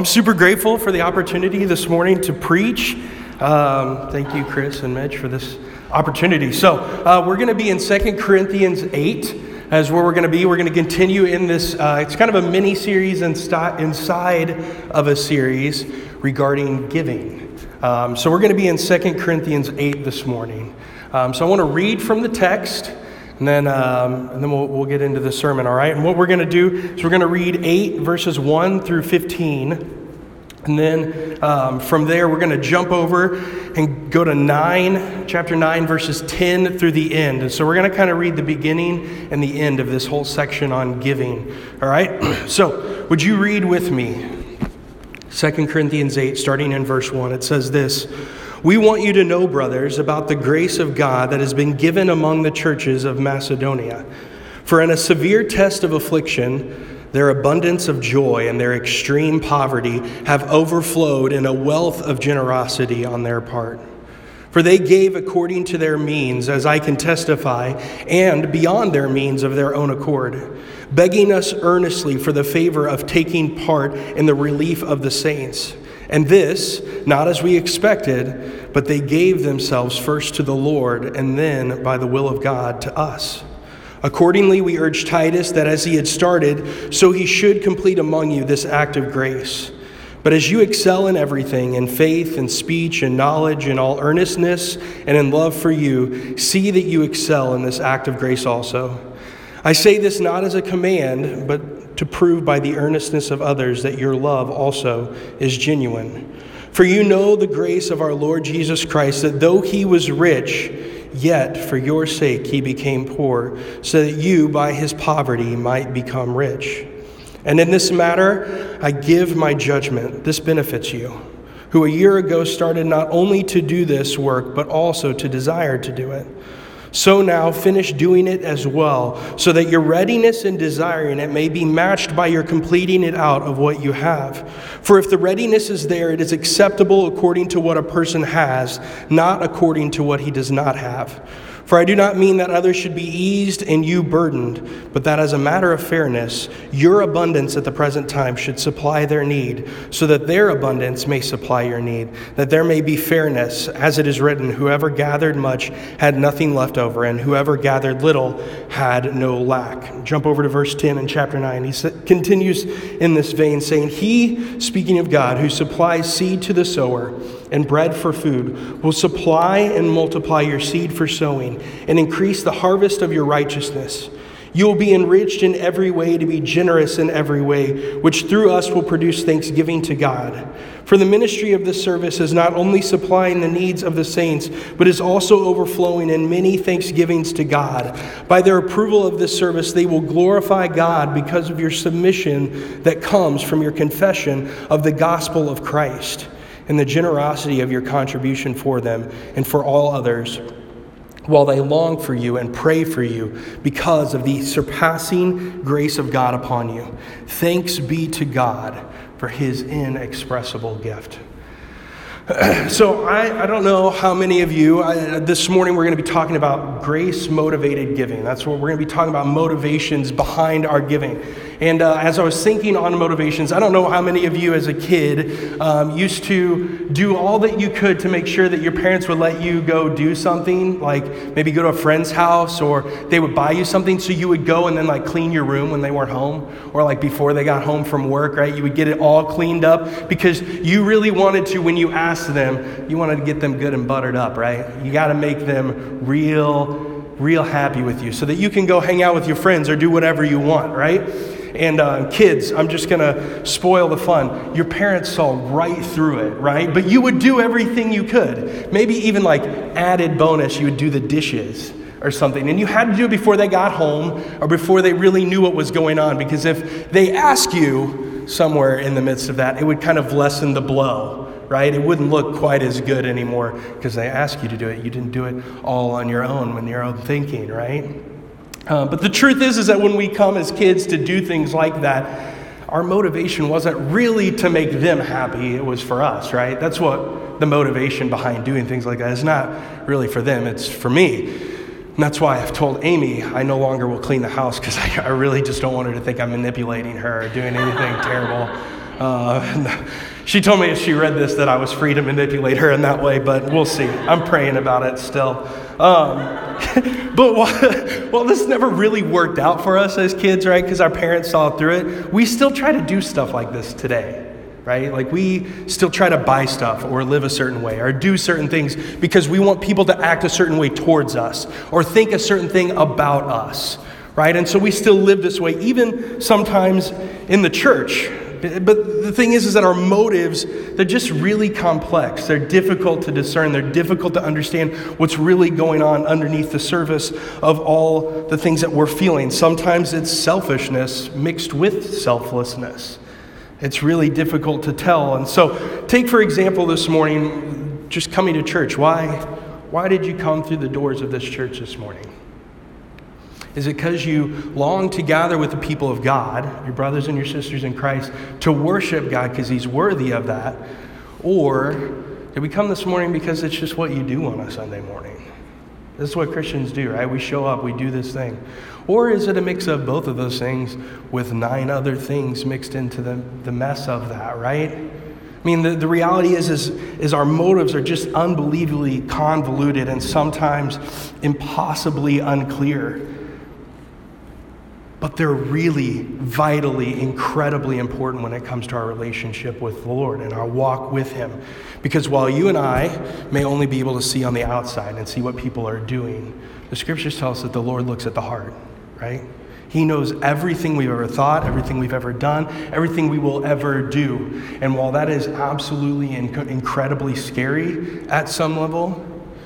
I'm super grateful for the opportunity this morning to preach. Thank you, Chris and Mitch, for this opportunity. So we're going to be in 2 Corinthians 8 as where we're going to be. We're going to continue in this, it's kind of a mini-series inside of a series regarding giving. So we're going to be in 2 Corinthians 8 this morning. So I want to read from the text, and then we'll get into the sermon, all right? And what we're going to do is we're going to read 8 verses 1 through 15. And then from there, we're going to jump over and go to chapter 9, verses 10 through the end. And so we're going to kind of read the beginning and the end of this whole section on giving, all right? So would you read with me 2 Corinthians 8, starting in verse 1. It says this: "We want you to know, brothers, about the grace of God that has been given among the churches of Macedonia. For in a severe test of affliction, their abundance of joy and their extreme poverty have overflowed in a wealth of generosity on their part. For they gave according to their means, as I can testify, and beyond their means of their own accord, begging us earnestly for the favor of taking part in the relief of the saints. And this, not as we expected, but they gave themselves first to the Lord, and then, by the will of God, to us. Accordingly, we urge Titus that as he had started, so he should complete among you this act of grace. But as you excel in everything, in faith and speech and knowledge, in all earnestness and in love for you, see that you excel in this act of grace also. I say this not as a command, but to prove by the earnestness of others that your love also is genuine. For you know the grace of our Lord Jesus Christ, that though he was rich, yet for your sake he became poor, so that you by his poverty might become rich. And in this matter I give my judgment. This benefits you, who a year ago started not only to do this work, but also to desire to do it. So now finish doing it as well, so that your readiness in desiring it may be matched by your completing it out of what you have. For if the readiness is there, it is acceptable according to what a person has, not according to what he does not have. For I do not mean that others should be eased and you burdened, but that as a matter of fairness, your abundance at the present time should supply their need, so that their abundance may supply your need, that there may be fairness, as it is written, whoever gathered much had nothing left over, and whoever gathered little had no lack." Jump over to verse 10 in chapter 9. He continues in this vein, saying, "He," speaking of God, "who supplies seed to the sower and bread for food, will supply and multiply your seed for sowing and increase the harvest of your righteousness. You will be enriched in every way to be generous in every way, which through us will produce thanksgiving to God. For the ministry of this service is not only supplying the needs of the saints, but is also overflowing in many thanksgivings to God. By their approval of this service, they will glorify God because of your submission that comes from your confession of the gospel of Christ, and the generosity of your contribution for them and for all others, while they long for you and pray for you because of the surpassing grace of God upon you. Thanks be to God for his inexpressible gift." So I don't know how many of you, this morning we're going to be talking about grace-motivated giving. That's what we're going to be talking about, motivations behind our giving. And as I was thinking on motivations, I don't know how many of you as a kid used to do all that you could to make sure that your parents would let you go do something, like maybe go to a friend's house, or they would buy you something so you would go and then like clean your room when they weren't home, or like before they got home from work, right? You would get it all cleaned up because you really wanted to, when you asked them, you wanted to get them good and buttered up, right? You got to make them real happy with you so that you can go hang out with your friends or do whatever you want, right? And kids, I'm just going to spoil the fun. Your parents saw right through it, right? But you would do everything you could. Maybe even like added bonus, you would do the dishes or something. And you had to do it before they got home or before they really knew what was going on. Because if they ask you somewhere in the midst of that, it would kind of lessen the blow, right? It wouldn't look quite as good anymore because they asked you to do it. You didn't do it all on your own, when your own thinking, right? But the truth is that when we come as kids to do things like that, our motivation wasn't really to make them happy. It was for us, right? That's what the motivation behind doing things like that is. Not really for them. It's for me. And that's why I've told Amy I no longer will clean the house, because I really just don't want her to think I'm manipulating her or doing anything terrible. She told me as she read this that I was free to manipulate her in that way, but we'll see. I'm praying about it still. But while this never really worked out for us as kids, right, because our parents saw through it, we still try to do stuff like this today, right? Like we still try to buy stuff or live a certain way or do certain things because we want people to act a certain way towards us or think a certain thing about us, right? And so we still live this way, even sometimes in the church. But the thing is that our motives, they're just really complex. They're difficult to discern. They're difficult to understand what's really going on underneath the surface of all the things that we're feeling. Sometimes it's selfishness mixed with selflessness. It's really difficult to tell. And so take, for example, this morning, just coming to church. Why did you come through the doors of this church this morning? Is it because you long to gather with the people of God, your brothers and your sisters in Christ, to worship God because He's worthy of that? Or did we come this morning because it's just what you do on a Sunday morning? This is what Christians do, right? We show up, we do this thing. Or is it a mix of both of those things with 9 other things mixed into the mess of that, right? I mean, the reality is our motives are just unbelievably convoluted and sometimes impossibly unclear. But they're really vitally, incredibly important when it comes to our relationship with the Lord and our walk with Him. Because while you and I may only be able to see on the outside and see what people are doing, the Scriptures tell us that the Lord looks at the heart, right? He knows everything we've ever thought, everything we've ever done, everything we will ever do. And while that is absolutely incredibly scary at some level,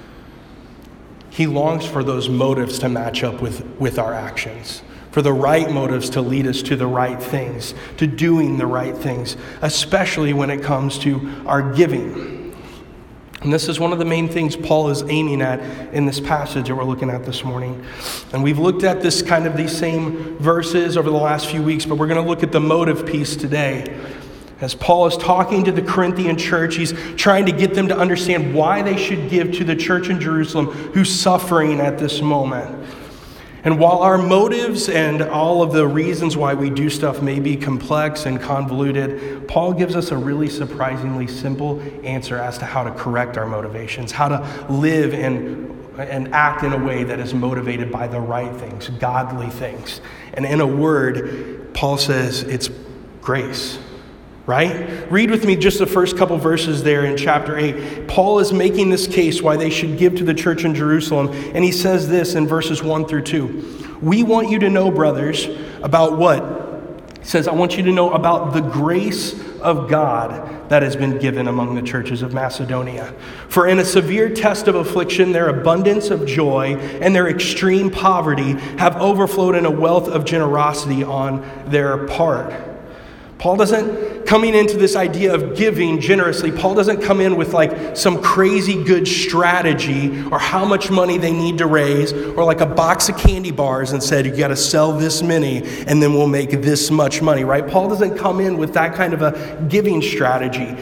He longs for those motives to match up with our actions. For the right motives to lead us to the right things, to doing the right things, especially when it comes to our giving. And this is one of the main things Paul is aiming at in this passage that we're looking at this morning. And we've looked at these same verses over the last few weeks, but we're going to look at the motive piece today. As Paul is talking to the Corinthian church, he's trying to get them to understand why they should give to the church in Jerusalem who's suffering at this moment. And while our motives and all of the reasons why we do stuff may be complex and convoluted, Paul gives us a really surprisingly simple answer as to how to correct our motivations, how to live and act in a way that is motivated by the right things, godly things. And in a word, Paul says it's grace. Right? Read with me just the first couple verses there in chapter 8. Paul is making this case why they should give to the church in Jerusalem. And he says this in verses 1 through 2. We want you to know, brothers, about what? He says, I want you to know about the grace of God that has been given among the churches of Macedonia. For in a severe test of affliction, their abundance of joy and their extreme poverty have overflowed in a wealth of generosity on their part. Paul doesn't, coming into this idea of giving generously, Paul doesn't come in with like some crazy good strategy or how much money they need to raise or like a box of candy bars and said, you got to sell this many and then we'll make this much money, right? Paul doesn't come in with that kind of a giving strategy.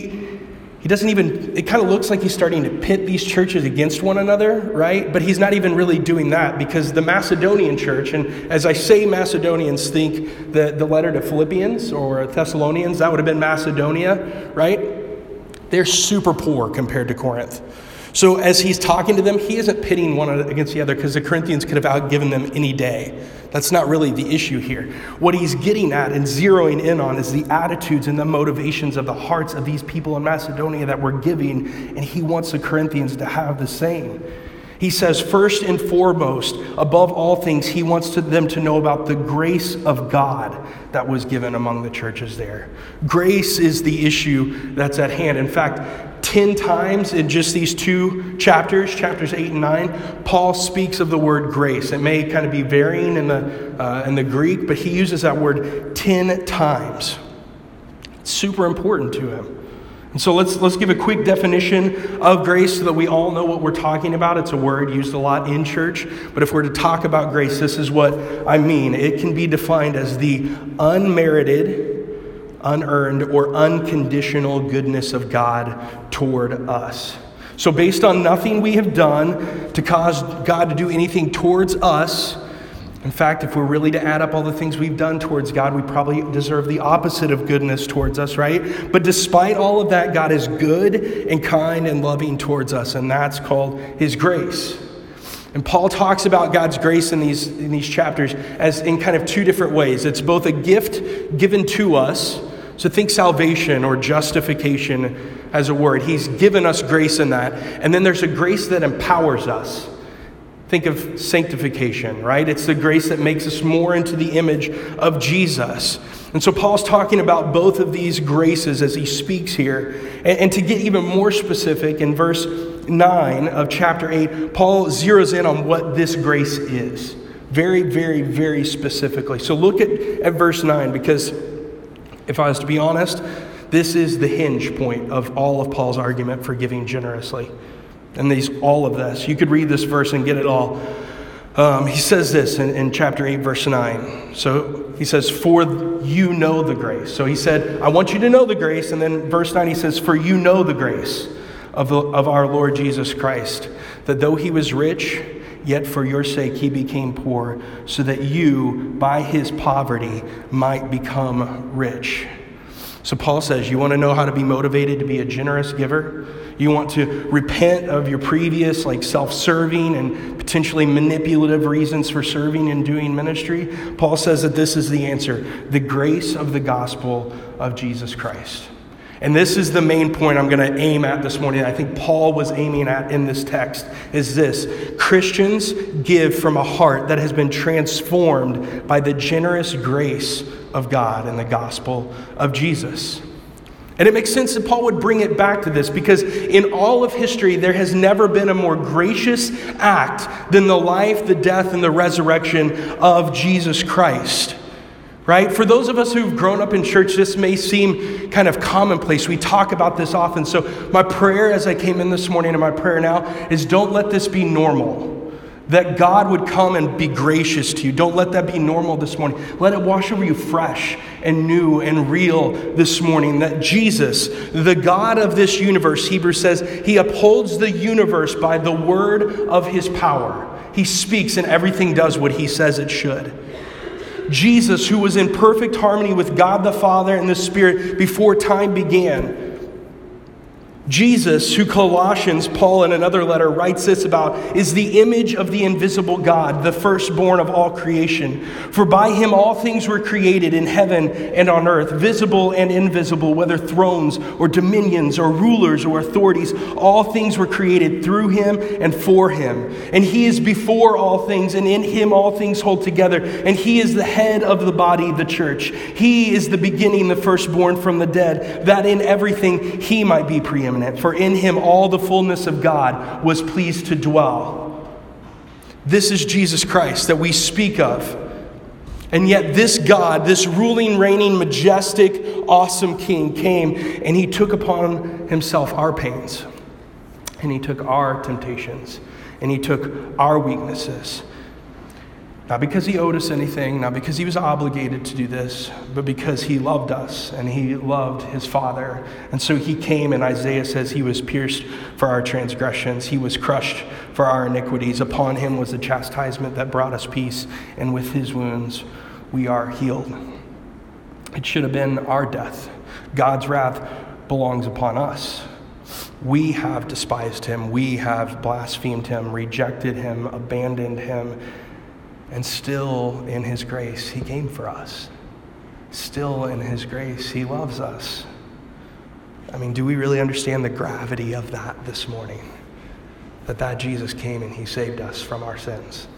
He doesn't even, it kind of looks like he's starting to pit these churches against one another, right? But he's not even really doing that because the Macedonian church, and as I say Macedonians, think the letter to Philippians or Thessalonians, that would have been Macedonia, right? They're super poor compared to Corinth. So as he's talking to them, he isn't pitting one against the other because the Corinthians could have outgiven them any day. That's not really the issue here. What he's getting at and zeroing in on is the attitudes and the motivations of the hearts of these people in Macedonia that were giving, and he wants the Corinthians to have the same. He says, first and foremost, above all things, he wants them to know about the grace of God that was given among the churches there. Grace is the issue that's at hand. In fact, 10 times in just these 2 chapters, chapters 8 and 9, Paul speaks of the word grace. It may kind of be varying in the Greek, but he uses that word 10 times. It's super important to him. And so let's give a quick definition of grace so that we all know what we're talking about. It's a word used a lot in church, but if we're to talk about grace, this is what I mean. It can be defined as the unmerited, unearned, or unconditional goodness of God toward us. So based on nothing we have done to cause God to do anything towards us, In fact, if we're really to add up all the things we've done towards God, we probably deserve the opposite of goodness towards us, right? But despite all of that, God is good and kind and loving towards us, and that's called his grace. And Paul talks about God's grace in these chapters as in kind of two different ways. It's both a gift given to us, so think salvation or justification as a word. He's given us grace in that. And then there's a grace that empowers us. Think of sanctification, right? It's the grace that makes us more into the image of Jesus. And so Paul's talking about both of these graces as he speaks here. And to get even more specific, in verse 9 of chapter 8, Paul zeroes in on what this grace is. Very, very, very specifically. So look at verse 9, because if I was to be honest, this is the hinge point of all of Paul's argument for giving generously. And all of this. You could read this verse and get it all. He says this in chapter 8, verse 9. So he says, for you know the grace. So he said, I want you to know the grace. And then verse 9, he says, for you know the grace of our Lord Jesus Christ, that though he was rich, yet for your sake he became poor, so that you, by his poverty, might become rich. So Paul says, you want to know how to be motivated to be a generous giver? You want to repent of your previous self-serving and potentially manipulative reasons for serving and doing ministry? Paul says that this is the answer: the grace of the gospel of Jesus Christ. And this is the main point I'm going to aim at this morning. I think Paul was aiming at in this text is this: Christians give from a heart that has been transformed by the generous grace of God and the gospel of Jesus. And it makes sense that Paul would bring it back to this, because in all of history, there has never been a more gracious act than the life, the death, and the resurrection of Jesus Christ. Right? For those of us who've grown up in church, this may seem kind of commonplace. We talk about this often. So my prayer as I came in this morning, and my prayer now, is don't let this be normal. That God would come and be gracious to you. Don't let that be normal this morning. Let it wash over you fresh and new and real this morning. That Jesus, the God of this universe, Hebrews says, he upholds the universe by the word of his power. He speaks and everything does what he says it should. Jesus, who was in perfect harmony with God the Father and the Spirit before time began. Jesus, who Colossians, Paul in another letter writes this about, is the image of the invisible God, the firstborn of all creation. For by him all things were created in heaven and on earth, visible and invisible, whether thrones or dominions or rulers or authorities. All things were created through him and for him. And he is before all things, and in him all things hold together. And he is the head of the body, the church. He is the beginning, the firstborn from the dead, that in everything he might be preeminent. For in him all the fullness of God was pleased to dwell. This is Jesus Christ that we speak of. And yet this God, this ruling, reigning, majestic, awesome King came and he took upon himself our pains. And he took our temptations. And he took our weaknesses. Not because he owed us anything, not because he was obligated to do this, but because he loved us and he loved his Father. And so he came, and Isaiah says he was pierced for our transgressions. He was crushed for our iniquities. Upon him was the chastisement that brought us peace, and with his wounds we are healed. It should have been our death. God's wrath belongs upon us. We have despised him. We have blasphemed him, rejected him, abandoned him. And still in his grace, he came for us. Still in his grace, he loves us. I mean, do we really understand the gravity of that this morning? That Jesus came and he saved us from our sins.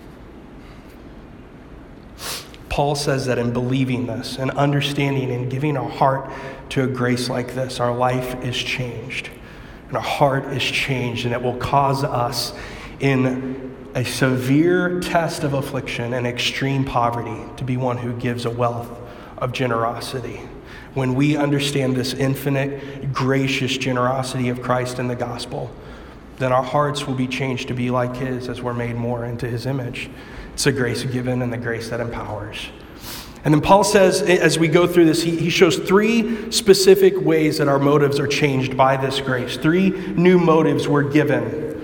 Paul says that in believing this and understanding and giving our heart to a grace like this, our life is changed. And our heart is changed, and it will cause us in a severe test of affliction and extreme poverty to be one who gives a wealth of generosity. When we understand this infinite, gracious generosity of Christ in the gospel, then our hearts will be changed to be like his as we're made more into his image. It's the grace given and the grace that empowers. And then Paul says, as we go through this, he shows three specific ways that our motives are changed by this grace. Three new motives were given.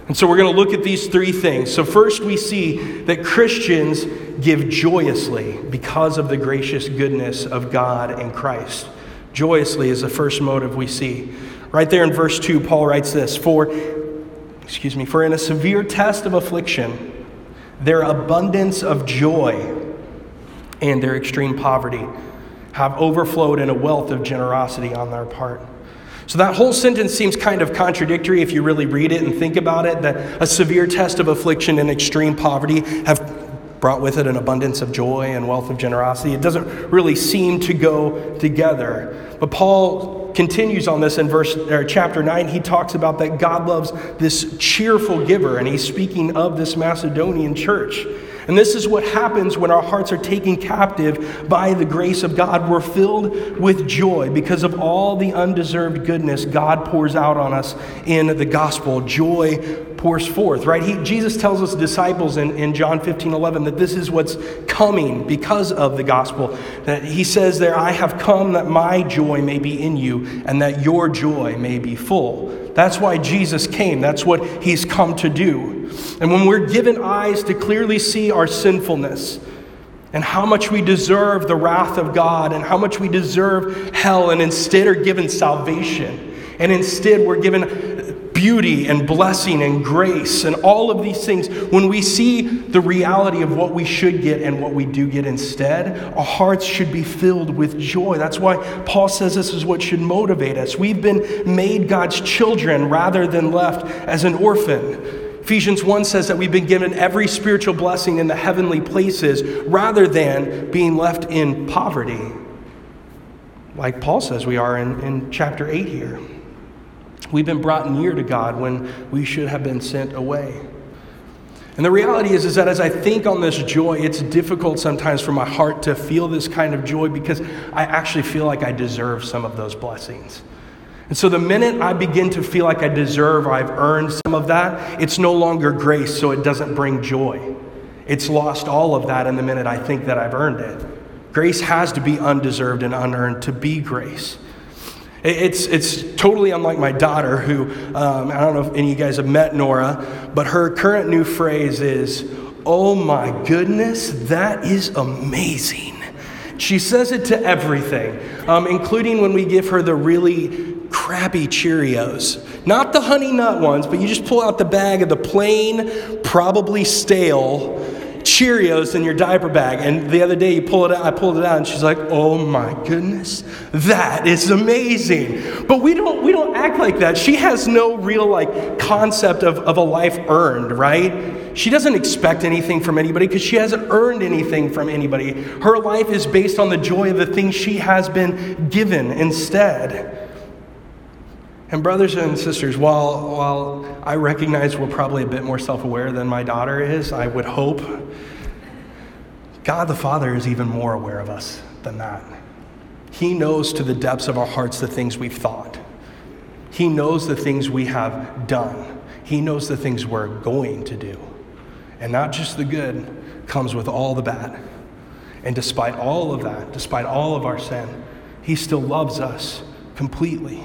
And so we're going to look at these three things. So first we see that Christians give joyously because of the gracious goodness of God and Christ. Joyously is the first motive we see. Right there in verse 2, Paul writes this, For in a severe test of affliction, their abundance of joy and their extreme poverty have overflowed in a wealth of generosity on their part. So that whole sentence seems kind of contradictory if you really read it and think about it, that a severe test of affliction and extreme poverty have brought with it an abundance of joy and wealth of generosity. It doesn't really seem to go together. But Paul continues on this in chapter 9. He talks about that God loves this cheerful giver, and he's speaking of this Macedonian church. And this is what happens when our hearts are taken captive by the grace of God. We're filled with joy because of all the undeserved goodness God pours out on us in the gospel. Joy pours forth, right? Jesus tells his disciples in John 15:11 that this is what's coming because of the gospel. That he says there, I have come that my joy may be in you and that your joy may be full. That's why Jesus came. That's what he's come to do. And when we're given eyes to clearly see our sinfulness and how much we deserve the wrath of God and how much we deserve hell, and instead are given salvation, and instead we're given beauty and blessing and grace and all of these things, when we see the reality of what we should get and what we do get instead, our hearts should be filled with joy. That's why Paul says this is what should motivate us. We've been made God's children rather than left as an orphan. Ephesians 1 says that we've been given every spiritual blessing in the heavenly places rather than being left in poverty, like Paul says we are in chapter 8 here. We've been brought near to God when we should have been sent away. And the reality is that as I think on this joy, it's difficult sometimes for my heart to feel this kind of joy because I actually feel like I deserve some of those blessings. And so the minute I begin to feel like I deserve or I've earned some of that, it's no longer grace, so it doesn't bring joy. It's lost all of that in the minute I think that I've earned it. Grace has to be undeserved and unearned to be grace. It's totally unlike my daughter who, I don't know if any of you guys have met Nora, but her current new phrase is, "Oh my goodness, that is amazing." She says it to everything, including when we give her the really crappy Cheerios. Not the Honey Nut ones, but you just pull out the bag of the plain, probably stale Cheerios in your diaper bag. And the other day you pull it out, I pulled it out, and she's like, "Oh my goodness, that is amazing." But we don't act like that. She has no real concept of a life earned, right? She doesn't expect anything from anybody because she hasn't earned anything from anybody. Her life is based on the joy of the things she has been given instead. And brothers and sisters, while I recognize we're probably a bit more self-aware than my daughter is, I would hope, God the Father is even more aware of us than that. He knows to the depths of our hearts the things we've thought. He knows the things we have done. He knows the things we're going to do. And not just the good comes with all the bad. And despite all of that, despite all of our sin, He still loves us completely.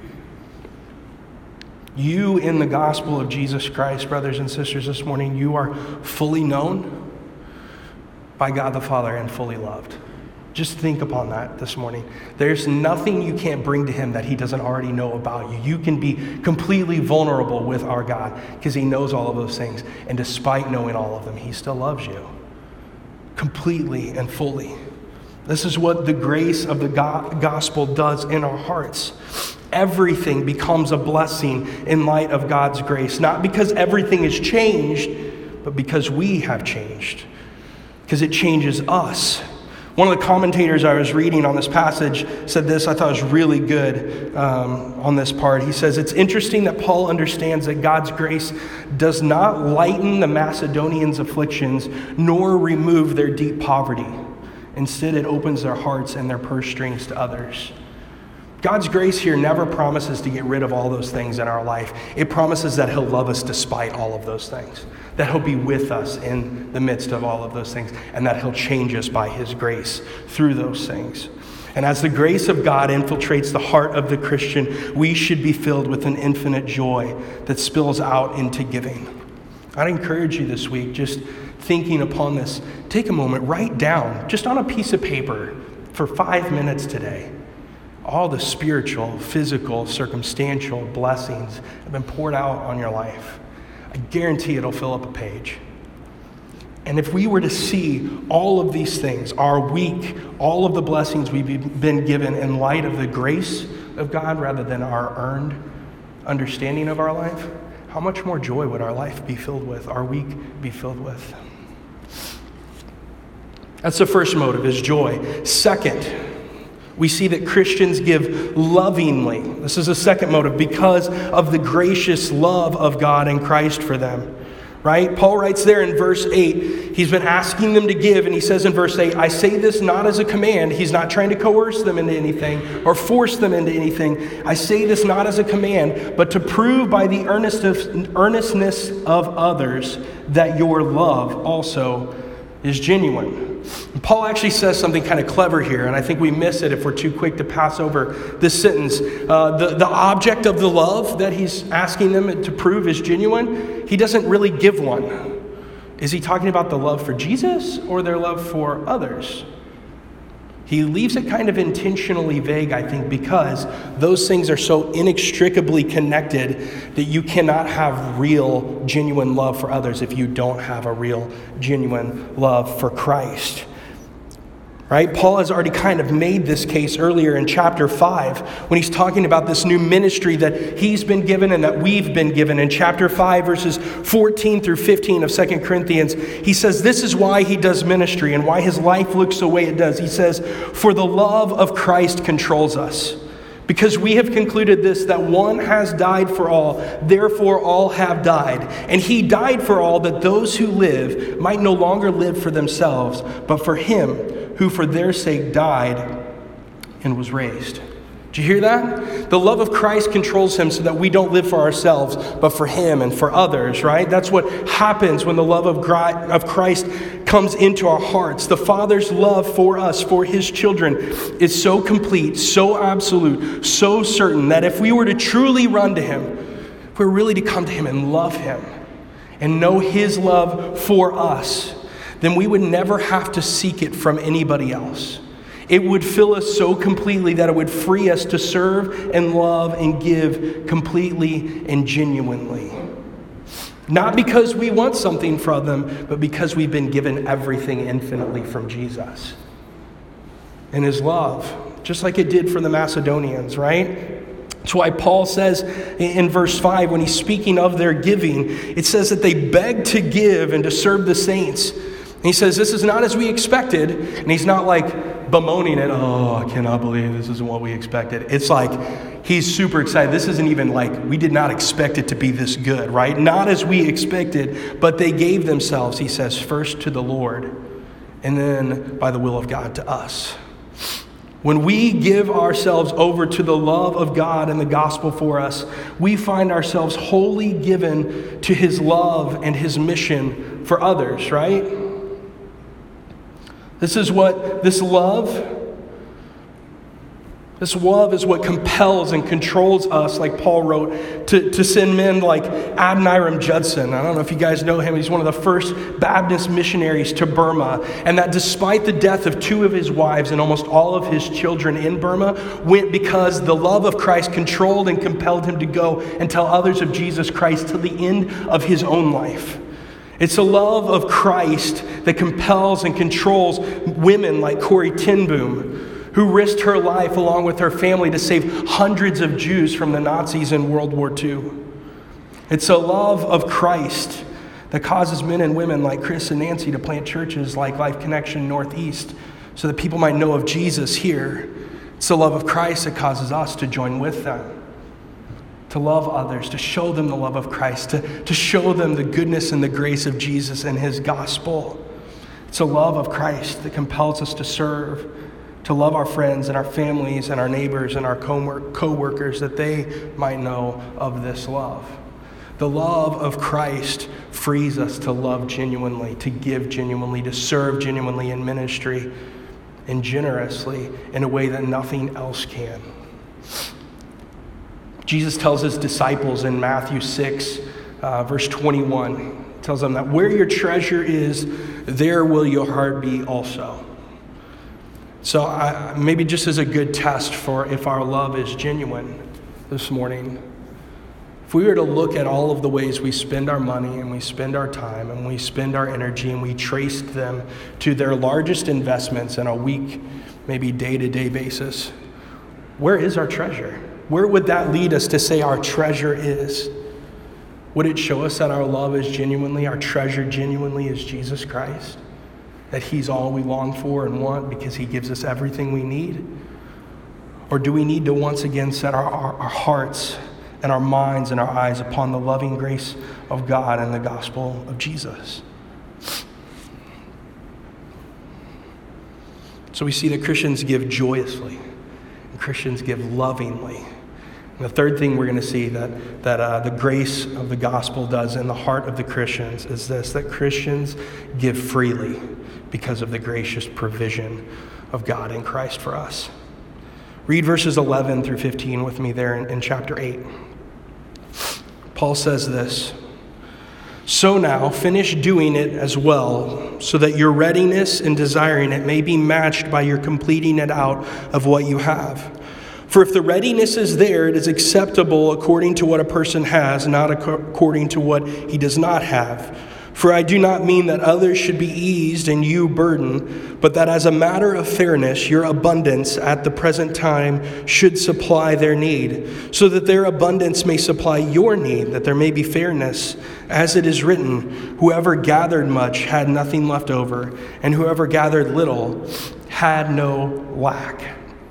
You, in the gospel of Jesus Christ, brothers and sisters, this morning, you are fully known by God the Father and fully loved. Just think upon that this morning. There's nothing you can't bring to Him that He doesn't already know about you. You can be completely vulnerable with our God because He knows all of those things. And despite knowing all of them, He still loves you completely and fully. This is what the grace of the gospel does in our hearts. Everything becomes a blessing in light of God's grace. Not because everything has changed, but because we have changed. Because it changes us. One of the commentators I was reading on this passage said this, I thought was really good on this part. He says, it's interesting that Paul understands that God's grace does not lighten the Macedonians' afflictions, nor remove their deep poverty. Instead, it opens their hearts and their purse strings to others. God's grace here never promises to get rid of all those things in our life. It promises that He'll love us despite all of those things, that He'll be with us in the midst of all of those things, and that He'll change us by His grace through those things. And as the grace of God infiltrates the heart of the Christian, we should be filled with an infinite joy that spills out into giving. I'd encourage you this week, just thinking upon this, take a moment, write down, just on a piece of paper for 5 minutes today, all the spiritual, physical, circumstantial blessings have been poured out on your life. I guarantee it'll fill up a page. And if we were to see all of these things, our week, all of the blessings we've been given in light of the grace of God rather than our earned understanding of our life, how much more joy would our life be filled with, our week be filled with? That's the first motive, is joy. Second, we see that Christians give lovingly. This is a second motive, because of the gracious love of God and Christ for them. Right? Paul writes there in verse 8, he's been asking them to give, and he says in verse 8, I say this not as a command. He's not trying to coerce them into anything or force them into anything. I say this not as a command, but to prove by the earnestness of others that your love also is genuine. And Paul actually says something kind of clever here, and I think we miss it if we're too quick to pass over this sentence. The object of the love that he's asking them to prove is genuine, he doesn't really give one. Is he talking about the love for Jesus or their love for others? He leaves it kind of intentionally vague, I think, because those things are so inextricably connected that you cannot have real, genuine love for others if you don't have a real, genuine love for Christ. Right? Paul has already kind of made this case earlier in chapter 5 when he's talking about this new ministry that he's been given and that we've been given. In chapter 5, verses 14 through 15 of 2 Corinthians, he says this is why he does ministry and why his life looks the way it does. He says, for the love of Christ controls us, because we have concluded this, that one has died for all, therefore all have died. And he died for all, that those who live might no longer live for themselves, but for him who for their sake died and was raised. Do you hear that? The love of Christ controls him so that we don't live for ourselves, but for him and for others, right? That's what happens when the love of Christ comes into our hearts. The Father's love for us, for his children, is so complete, so absolute, so certain that if we were to truly run to him, if we were really to come to him and love him and know his love for us, then we would never have to seek it from anybody else. It would fill us so completely that it would free us to serve and love and give completely and genuinely. Not because we want something from them, but because we've been given everything infinitely from Jesus and his love, just like it did for the Macedonians, right? That's why Paul says in verse 5, when he's speaking of their giving, it says that they begged to give and to serve the saints. And he says, this is not as we expected. And he's not like bemoaning it. Oh, I cannot believe this isn't what we expected. It's like he's super excited. This isn't even like we did not expect it to be this good, right? Not as we expected, but they gave themselves, he says, first to the Lord and then by the will of God to us. When we give ourselves over to the love of God and the gospel for us, we find ourselves wholly given to his love and his mission for others, right? This love is what compels and controls us, like Paul wrote, to send men like Adoniram Judson. I don't know if you guys know him. He's one of the first Baptist missionaries to Burma. And that despite the death of 2 of his wives and almost all of his children in Burma, went because the love of Christ controlled and compelled him to go and tell others of Jesus Christ till the end of his own life. It's the love of Christ that compels and controls women like Corrie ten Boom, who risked her life along with her family to save hundreds of Jews from the Nazis in World War II. It's the love of Christ that causes men and women like Chris and Nancy to plant churches like Life Connection Northeast so that people might know of Jesus here. It's the love of Christ that causes us to join with them, to love others, to show them the love of Christ, to show them the goodness and the grace of Jesus and his gospel. It's the love of Christ that compels us to serve, to love our friends and our families and our neighbors and our co-workers that they might know of this love. The love of Christ frees us to love genuinely, to give genuinely, to serve genuinely in ministry. and generously in a way that nothing else can. Jesus tells his disciples in Matthew 6, verse 21, tells them that where your treasure is, there will your heart be also. So maybe just as a good test for if our love is genuine this morning, if we were to look at all of the ways we spend our money and we spend our time and we spend our energy and we traced them to their largest investments on a week, maybe day-to-day basis, where is our treasure? Where would that lead us to say our treasure is? Would it show us that our love is genuinely, our treasure genuinely is Jesus Christ? That he's all we long for and want because he gives us everything we need? Or do we need to once again set our hearts and our minds and our eyes upon the loving grace of God and the gospel of Jesus? So we see that Christians give joyously and Christians give lovingly. And the third thing we're going to see that the grace of the gospel does in the heart of the Christians is this, that Christians give freely because of the gracious provision of God in Christ for us. Read verses 11 through 15 with me there in chapter 8. Paul says this, "So now finish doing it as well, so that your readiness in desiring it may be matched by your completing it out of what you have. For if the readiness is there, it is acceptable according to what a person has, not according to what he does not have. For I do not mean that others should be eased and you burdened, but that as a matter of fairness, your abundance at the present time should supply their need, so that their abundance may supply your need, that there may be fairness. As it is written, whoever gathered much had nothing left over, and whoever gathered little had no lack."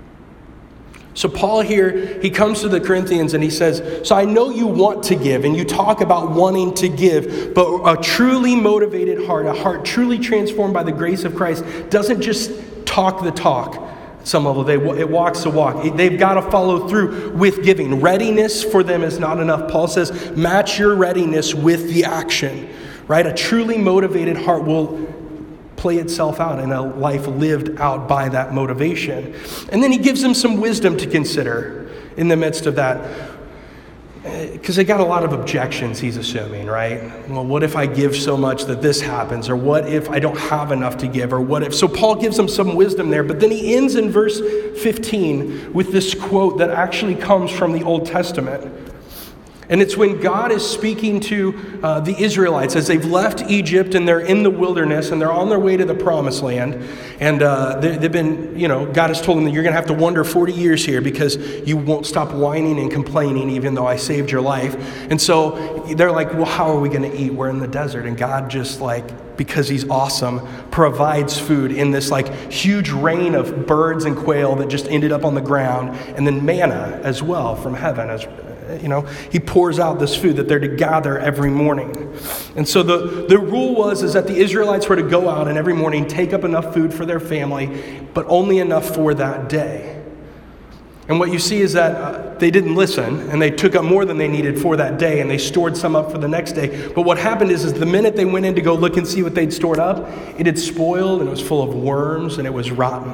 So Paul here, he comes to the Corinthians and he says, so I know you want to give and you talk about wanting to give, but a truly motivated heart, a heart truly transformed by the grace of Christ, doesn't just talk the talk at some level. It walks the walk. They've got to follow through with giving. Readiness for them is not enough. Paul says, match your readiness with the action, right? A truly motivated heart will play itself out in a life lived out by that motivation. And then he gives them some wisdom to consider in the midst of that. Because they got a lot of objections, he's assuming, right? Well, what if I give so much that this happens? Or what if I don't have enough to give? Or what if? So Paul gives them some wisdom there. But then he ends in verse 15 with this quote that actually comes from the Old Testament. And it's when God is speaking to the Israelites as they've left Egypt and they're in the wilderness and they're on their way to the promised land. And they've been, God has told them that you're going to have to wander 40 years here because you won't stop whining and complaining even though I saved your life. And so they're like, well, how are we going to eat? We're in the desert. And God just because he's awesome, provides food in this huge rain of birds and quail that just ended up on the ground. And then manna as well from heaven he pours out this food that they're to gather every morning. And so the rule is that the Israelites were to go out and every morning take up enough food for their family, but only enough for that day. And what you see is that they didn't listen and they took up more than they needed for that day and they stored some up for the next day. But what happened is the minute they went in to go look and see what they'd stored up, it had spoiled and it was full of worms and it was rotten.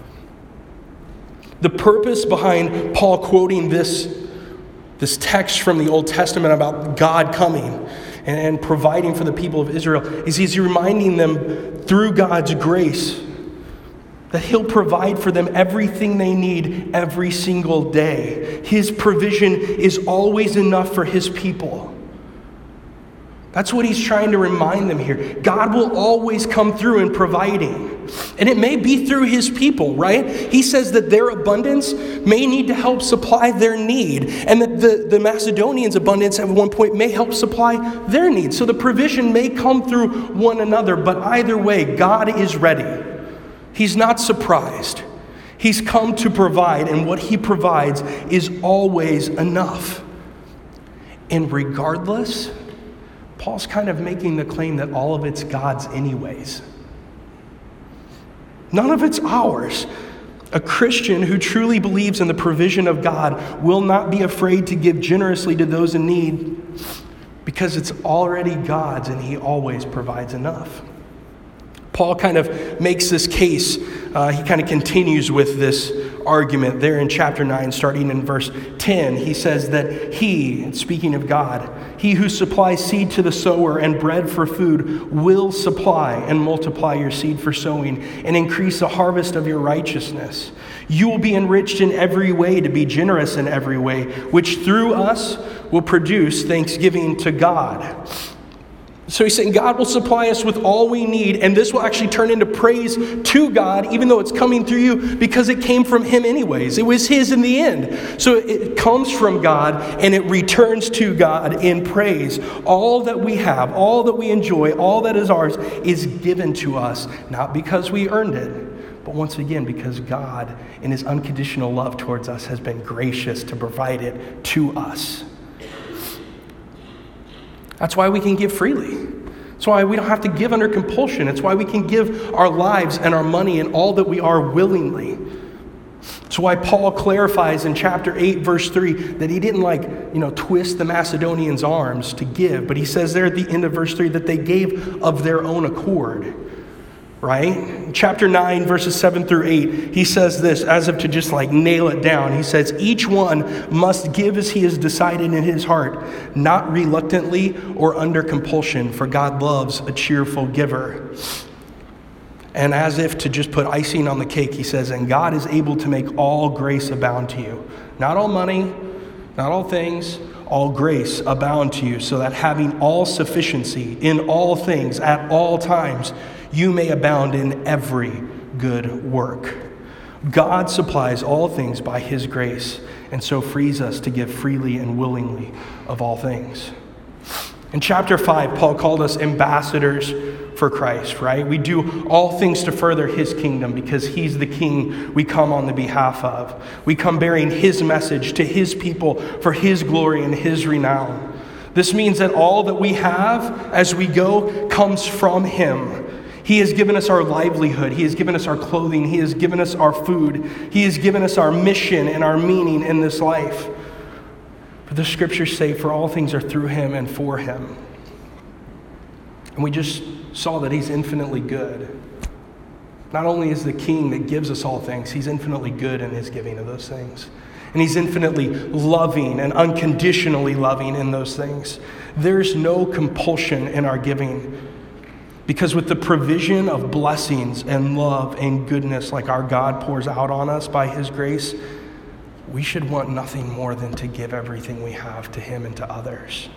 The purpose behind Paul quoting this text from the Old Testament about God coming and providing for the people of Israel is he's reminding them through God's grace that he'll provide for them everything they need every single day. His provision is always enough for his people. That's what he's trying to remind them here. God will always come through in providing. And it may be through his people, right? He says that their abundance may need to help supply their need. And that the Macedonians' abundance at one point may help supply their needs. So the provision may come through one another. But either way, God is ready. He's not surprised. He's come to provide. And what he provides is always enough. And regardless, Paul's kind of making the claim that all of it's God's anyways. None of it's ours. A Christian who truly believes in the provision of God will not be afraid to give generously to those in need because it's already God's and he always provides enough. Paul kind of makes this case. He kind of continues with this argument there in chapter 9, starting in verse 10. He says that he, speaking of God, he who supplies seed to the sower and bread for food will supply and multiply your seed for sowing and increase the harvest of your righteousness. You will be enriched in every way to be generous in every way, which through us will produce thanksgiving to God. So he's saying God will supply us with all we need, and this will actually turn into praise to God, even though it's coming through you, because it came from him anyways. It was his in the end. So it comes from God, and it returns to God in praise. All that we have, all that we enjoy, all that is ours is given to us, not because we earned it, but once again, because God, in his unconditional love towards us, has been gracious to provide it to us. That's why we can give freely. That's why we don't have to give under compulsion. It's why we can give our lives and our money and all that we are willingly. That's why Paul clarifies in chapter 8, verse 3, that he didn't twist the Macedonians' arms to give, but he says there at the end of verse 3 that they gave of their own accord. Right? Chapter 9, verses 7 through 8, he says this as if to just nail it down. He says, each one must give as he has decided in his heart, not reluctantly or under compulsion, for God loves a cheerful giver. And as if to just put icing on the cake, he says, and God is able to make all grace abound to you. Not all money, not all things, all grace abound to you, so that having all sufficiency in all things at all times, you may abound in every good work. God supplies all things by his grace, and so frees us to give freely and willingly of all things. In chapter 5, Paul called us ambassadors for Christ, right? We do all things to further his kingdom because he's the king we come on the behalf of. We come bearing his message to his people for his glory and his renown. This means that all that we have as we go comes from him. He has given us our livelihood. He has given us our clothing. He has given us our food. He has given us our mission and our meaning in this life. But the scriptures say, for all things are through him and for him. And we just saw that he's infinitely good. Not only is the king that gives us all things, he's infinitely good in his giving of those things. And he's infinitely loving and unconditionally loving in those things. There's no compulsion in our giving. Because with the provision of blessings and love and goodness like our God pours out on us by his grace, we should want nothing more than to give everything we have to him and to others.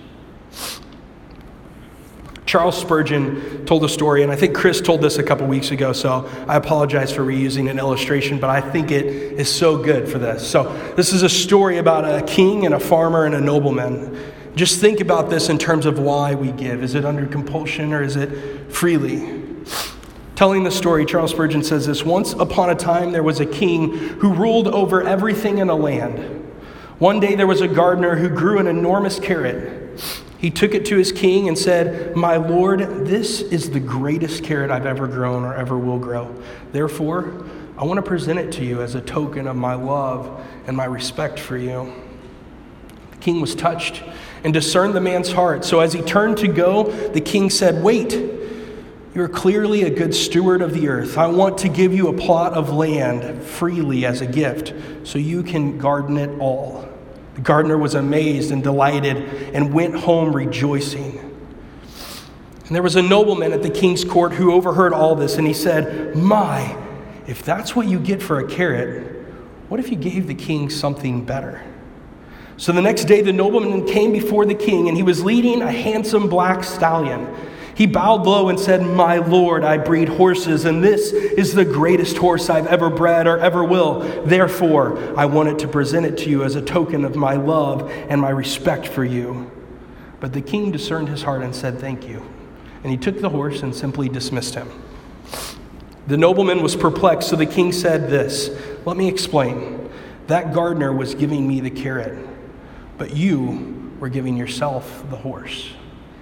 Charles Spurgeon told a story, and I think Chris told this a couple weeks ago, so I apologize for reusing an illustration, but I think it is so good for this. So this is a story about a king and a farmer and a nobleman. Just think about this in terms of why we give. Is it under compulsion or is it freely? Telling the story, Charles Spurgeon says this: once upon a time there was a king who ruled over everything in a land. One day there was a gardener who grew an enormous carrot. He took it to his king and said, "My lord, this is the greatest carrot I've ever grown or ever will grow. Therefore, I want to present it to you as a token of my love and my respect for you." The king was touched and discerned the man's heart. So as he turned to go, the king said, "Wait, you are clearly a good steward of the earth. I want to give you a plot of land freely as a gift, so you can garden it all." The gardener was amazed and delighted and went home rejoicing. And there was a nobleman at the king's court who overheard all this, and he said, "My, if that's what you get for a carrot, what if you gave the king something better?" So the next day the nobleman came before the king, and he was leading a handsome black stallion. He bowed low and said, "My lord, I breed horses, and this is the greatest horse I've ever bred or ever will. Therefore, I wanted to present it to you as a token of my love and my respect for you." But the king discerned his heart and said, "Thank you." And he took the horse and simply dismissed him. The nobleman was perplexed, so the king said this, "Let me explain. That gardener was giving me the carrot, but you were giving yourself the horse."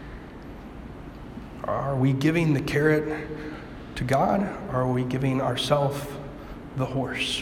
Are we giving the carrot to God, or are we giving ourselves the horse?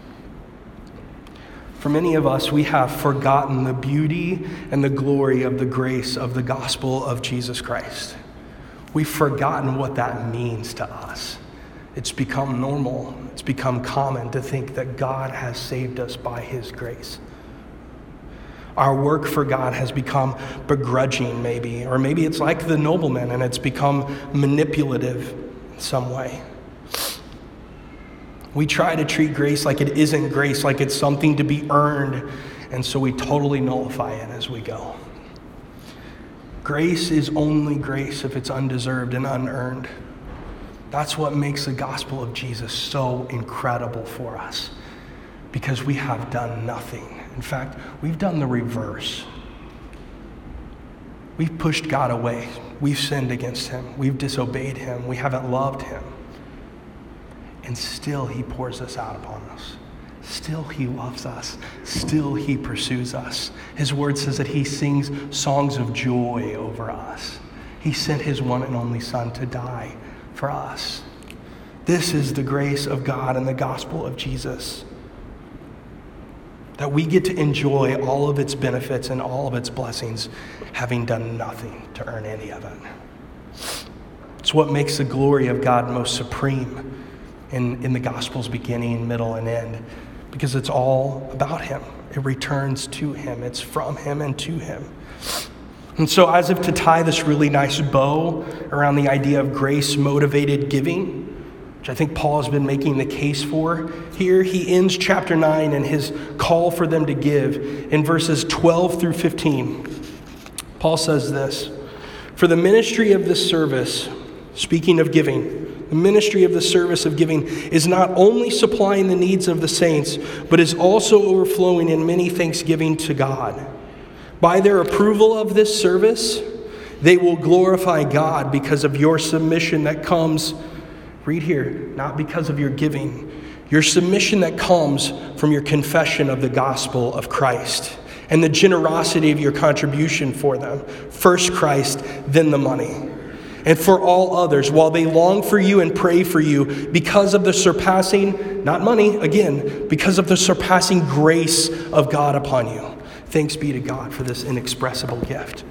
For many of us, we have forgotten the beauty and the glory of the grace of the gospel of Jesus Christ. We've forgotten what that means to us. It's become normal. It's become common to think that God has saved us by his grace. Our work for God has become begrudging maybe, or maybe it's like the nobleman and it's become manipulative in some way. We try to treat grace like it isn't grace, like it's something to be earned, and so we totally nullify it as we go. Grace is only grace if it's undeserved and unearned. That's what makes the gospel of Jesus so incredible for us, because we have done nothing. In fact, we've done the reverse. We've pushed God away. We've sinned against him. We've disobeyed him. We haven't loved him. And still he pours us out upon us. Still he loves us. Still he pursues us. His word says that he sings songs of joy over us. He sent his one and only Son to die for us. This is the grace of God and the gospel of Jesus. That we get to enjoy all of its benefits and all of its blessings, having done nothing to earn any of it. It's what makes the glory of God most supreme in the gospel's beginning, middle, and end, because it's all about him. It returns to him. It's from him and to him. And so as if to tie this really nice bow around the idea of grace-motivated giving, which I think Paul has been making the case for here, he ends chapter 9 and his call for them to give in verses 12 through 15. Paul says this, "For the ministry of this service," speaking of giving, "the ministry of the service of giving is not only supplying the needs of the saints, but is also overflowing in many thanksgiving to God. By their approval of this service, they will glorify God because of your submission that comes," read here, "not because of your giving, your submission that comes from your confession of the gospel of Christ and the generosity of your contribution for them, first Christ, then the money. And for all others, while they long for you and pray for you because of the surpassing," not money, again, "because of the surpassing grace of God upon you. Thanks be to God for this inexpressible gift."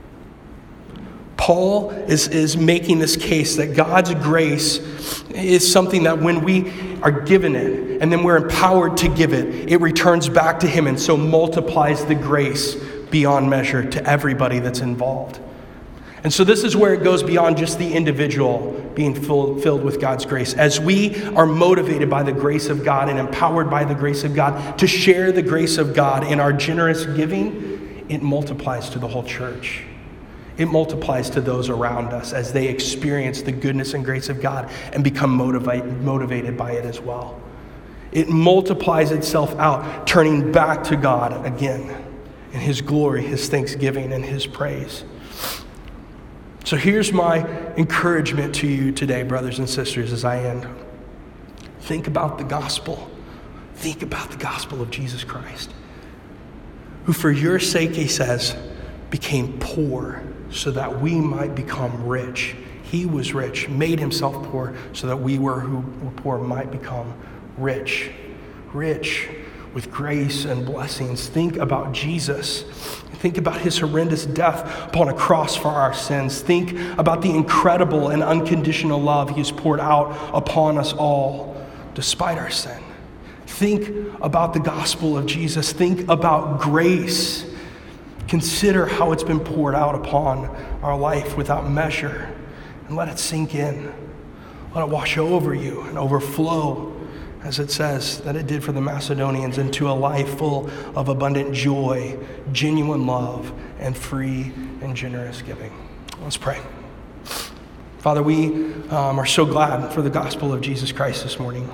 Paul is making this case that God's grace is something that when we are given it and then we're empowered to give it, it returns back to him and so multiplies the grace beyond measure to everybody that's involved. And so this is where it goes beyond just the individual being filled with God's grace. As we are motivated by the grace of God and empowered by the grace of God to share the grace of God in our generous giving, it multiplies to the whole church. It multiplies to those around us as they experience the goodness and grace of God and become motivated by it as well. It multiplies itself out, turning back to God again in his glory, his thanksgiving, and his praise. So here's my encouragement to you today, brothers and sisters, as I end. Think about the gospel. Think about the gospel of Jesus Christ, who for your sake, he says, became poor so that we might become rich. He was rich, made himself poor so that we who were poor might become rich. Rich with grace and blessings. Think about Jesus. Think about his horrendous death upon a cross for our sins. Think about the incredible and unconditional love he has poured out upon us all despite our sin. Think about the gospel of Jesus. Think about grace. Consider how it's been poured out upon our life without measure, and let it sink in. Let it wash over you and overflow, as it says that it did for the Macedonians, into a life full of abundant joy, genuine love, and free and generous giving. Let's pray. Father, we are so glad for the gospel of Jesus Christ this morning.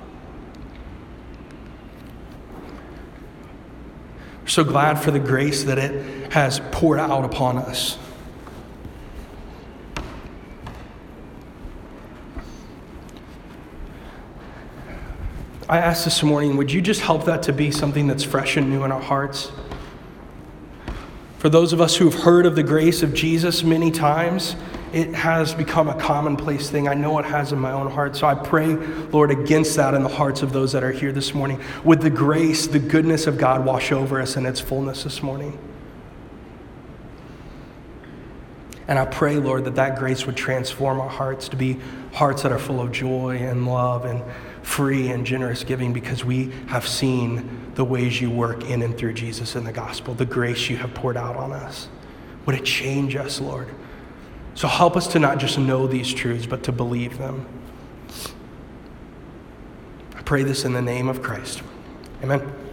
We're so glad for the grace that it has poured out upon us. I ask this morning, would you just help that to be something that's fresh and new in our hearts? For those of us who have heard of the grace of Jesus many times, it has become a commonplace thing. I know it has in my own heart. So I pray, Lord, against that in the hearts of those that are here this morning. Would the grace, the goodness of God wash over us in its fullness this morning? And I pray, Lord, that grace would transform our hearts to be hearts that are full of joy and love and free and generous giving, because we have seen the ways you work in and through Jesus in the gospel, the grace you have poured out on us. Would it change us, Lord? So help us to not just know these truths, but to believe them. I pray this in the name of Christ. Amen.